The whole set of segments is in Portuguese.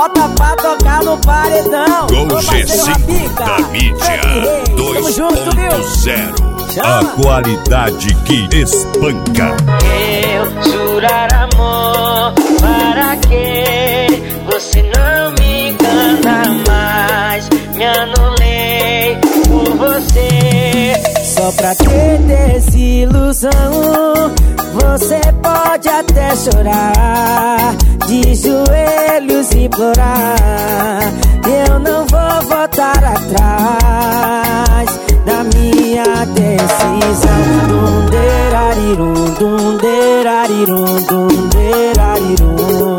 bota pra tocar no paredão. Com G5 da mídia 2.0. A qualidade que espanca. Eu jurar amor, para que você não me engana mais? Me anulei por você. Só pra ter desilusão, você pode até chorar, de joelhos implorar. Eu não vou voltar atrás da minha decisão. Dum-derarirum, dum-derarirum, dum-derarirum,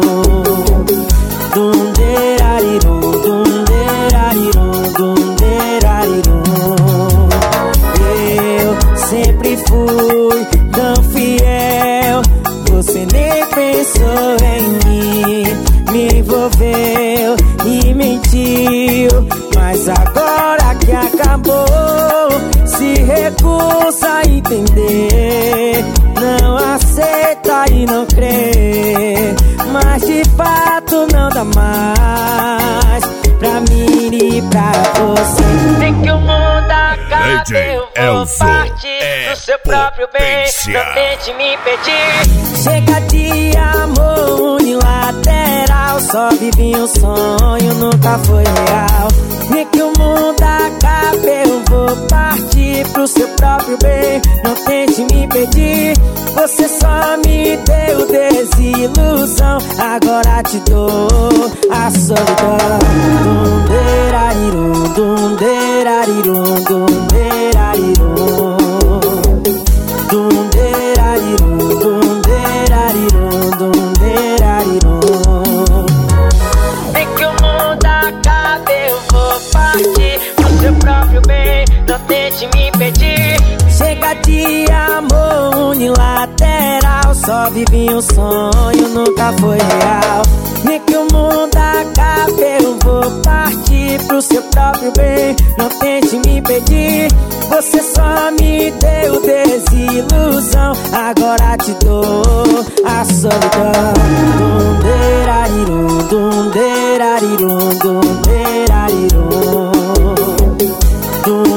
dum-derarirum, dum-derarirum, dum-derarirum. Eu sempre fui tão fiel, você nem pensou em mim, me envolveu e mentiu. Mas agora que acabou, se recusa a entender, não aceita e não crê, mas de fato não dá mais pra mim e pra você. Tem que o mundo acabe, eu vou partir do seu próprio bem. Não tente me impedir. Chega de amor unilateral, só vivi um sonho, nunca foi real. E que o mundo acabe, eu vou partir pro seu próprio bem. Não tente me impedir, você só me deu desilusão. Agora te dou a solidão. Dum-derarirum, dum-derarirum, dum-derarirum, dum-derarirum, dum-derarirum, dum-derarirum. Tem que o mundo acabe, eu vou partir pro seu próprio bem. Não tente me impedir. Chega de amor unilateral, só vivi um sonho, nunca foi real. Nem que o mundo acabe, eu vou partir pro seu próprio bem. Não tente me impedir, você só me deu desilusão. Agora te dou a solidão. Dum-derarirum, dum-derarirum, dum-derarirum, dum